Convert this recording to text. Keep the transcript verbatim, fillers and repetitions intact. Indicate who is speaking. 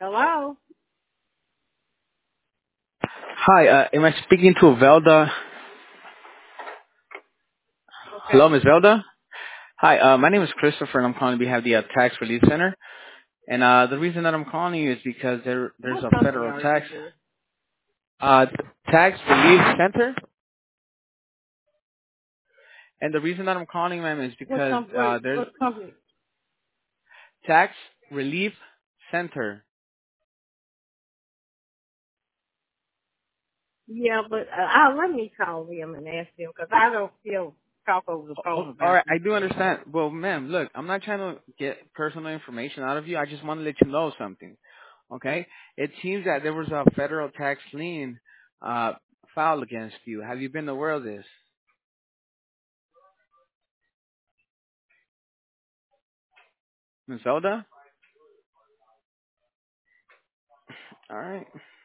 Speaker 1: Hello?
Speaker 2: Hi, uh, am I speaking to Velda? Hello,
Speaker 1: Okay.
Speaker 2: Miss Velda. Hi, uh, my name is Christopher, and I'm calling on behalf of the uh, Tax Relief Center. And uh, the reason that I'm calling you is because there there's
Speaker 1: What
Speaker 2: a
Speaker 1: company
Speaker 2: federal
Speaker 1: are you
Speaker 2: tax
Speaker 1: with?
Speaker 2: uh, tax relief center. And the reason that I'm calling, ma'am, is
Speaker 1: What
Speaker 2: because
Speaker 1: com-
Speaker 2: uh,
Speaker 1: wait,
Speaker 2: there's
Speaker 1: what company?
Speaker 2: tax relief center.
Speaker 1: Yeah, but uh, I'll let me call them and ask them because I don't feel talk over the
Speaker 2: Oh,
Speaker 1: phone
Speaker 2: all
Speaker 1: about
Speaker 2: right,
Speaker 1: this
Speaker 2: I do
Speaker 1: stuff.
Speaker 2: understand. Well, ma'am, look, I'm not trying to get personal information out of you. I just want to let you know something. Okay? It seems that there was a federal tax lien uh, filed against you. Have you been aware of this, Miss Zelda? All right.